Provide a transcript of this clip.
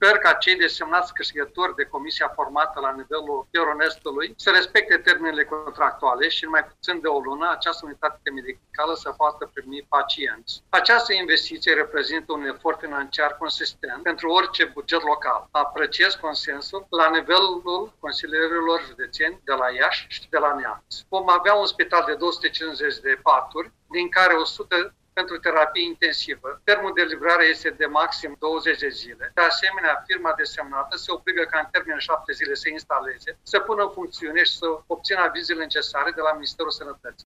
Sper ca cei desemnați câștigători de comisia formată la nivelul Euronestului să respecte termenele contractuale și în mai puțin de o lună această unitate medicală să poată primi pacienți. Această investiție reprezintă un efort financiar consistent pentru orice buget local. Apreciez consensul la nivelul consilierilor județeni de la Iași și de la Neamț. Vom avea un spital de 250 de paturi, din care 100 pentru terapie intensivă. Termenul de livrare este de maxim 20 de zile. De asemenea, firma desemnată se obligă ca în termen 7 zile să instaleze, să pună în funcțiune și să obțină avizele necesare de la Ministerul Sănătății.